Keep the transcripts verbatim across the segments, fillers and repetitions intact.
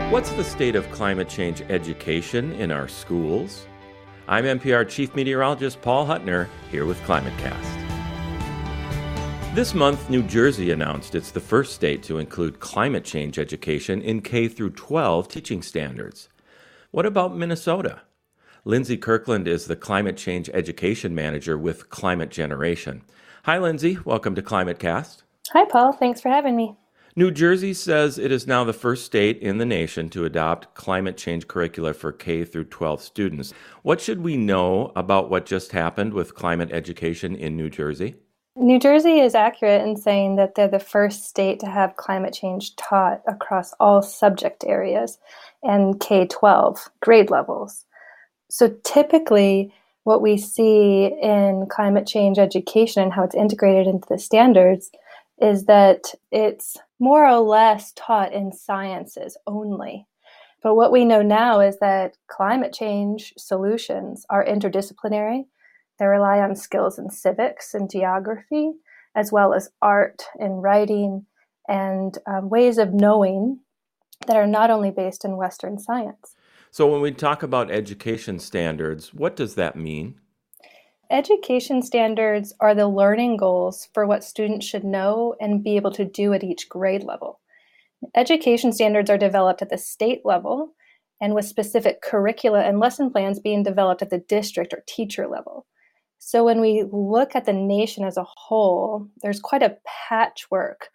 What's the state of climate change education in our schools? I'm N P R Chief Meteorologist Paul Huttner, here with ClimateCast. This month, New Jersey announced it's the first state to include climate change education in K through twelve teaching standards. What about Minnesota? Lindsay Kirkland is the Climate Change Education Manager with Climate Generation. Hi, Lindsay. Welcome to ClimateCast. Hi, Paul. Thanks for having me. New Jersey says it is now the first state in the nation to adopt climate change curricula for K through twelve students. What should we know about what just happened with climate education in New Jersey? New Jersey is accurate in saying that they're the first state to have climate change taught across all subject areas and K twelve grade levels. So typically, what we see in climate change education and how it's integrated into the standards is that it's more or less taught in sciences only. But what we know now is that climate change solutions are interdisciplinary. They rely on skills in civics and geography, as well as art and writing and um, ways of knowing that are not only based in Western science. So when we talk about education standards, what does that mean? Education standards are the learning goals for what students should know and be able to do at each grade level. Education standards are developed at the state level and with specific curricula and lesson plans being developed at the district or teacher level. So when we look at the nation as a whole, there's quite a patchwork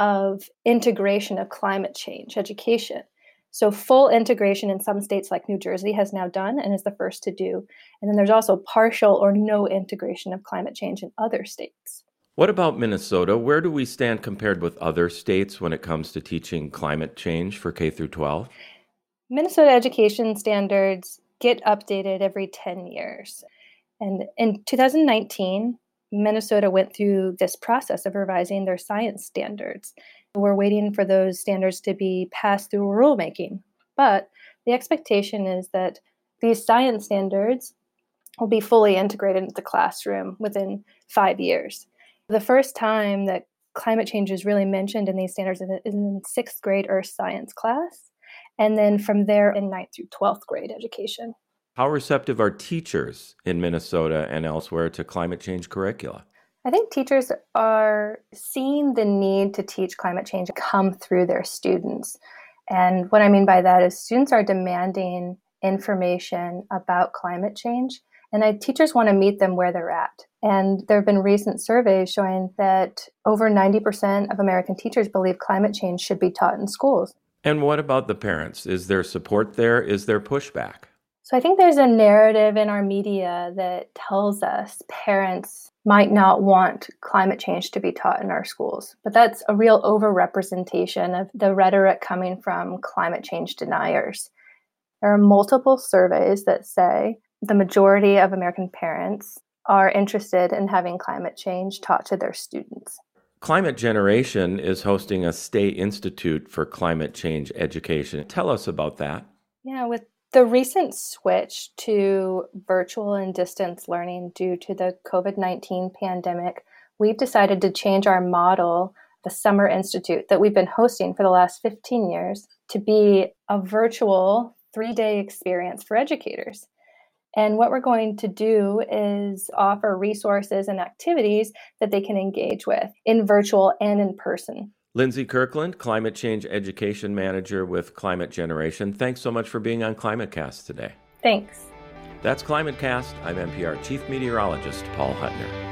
of integration of climate change education. So full integration in some states like New Jersey has now done and is the first to do. And then there's also partial or no integration of climate change in other states. What about Minnesota? Where do we stand compared with other states when it comes to teaching climate change for K through twelve? Minnesota education standards get updated every ten years. And in two thousand nineteen, Minnesota went through this process of revising their science standards. We're waiting for those standards to be passed through rulemaking. But the expectation is that these science standards will be fully integrated into the classroom within five years. The first time that climate change is really mentioned in these standards is in sixth grade earth science class, and then from there in ninth through twelfth grade education. How receptive are teachers in Minnesota and elsewhere to climate change curricula? I think teachers are seeing the need to teach climate change come through their students. And what I mean by that is students are demanding information about climate change, and I, teachers want to meet them where they're at. And there have been recent surveys showing that over ninety percent of American teachers believe climate change should be taught in schools. And what about the parents? Is there support there? Is there pushback? So I think there's a narrative in our media that tells us parents might not want climate change to be taught in our schools. But that's a real overrepresentation of the rhetoric coming from climate change deniers. There are multiple surveys that say the majority of American parents are interested in having climate change taught to their students. Climate Generation is hosting a state institute for climate change education. Tell us about that. Yeah, with the recent switch to virtual and distance learning due to the covid nineteen pandemic, we've decided to change our model, the Summer Institute, that we've been hosting for the last fifteen years, to be a virtual three-day experience for educators. And what we're going to do is offer resources and activities that they can engage with in virtual and in person. Lindsay Kirkland, Climate Change Education Manager with Climate Generation. Thanks so much for being on ClimateCast today. Thanks. That's ClimateCast. I'm N P R Chief Meteorologist Paul Huttner.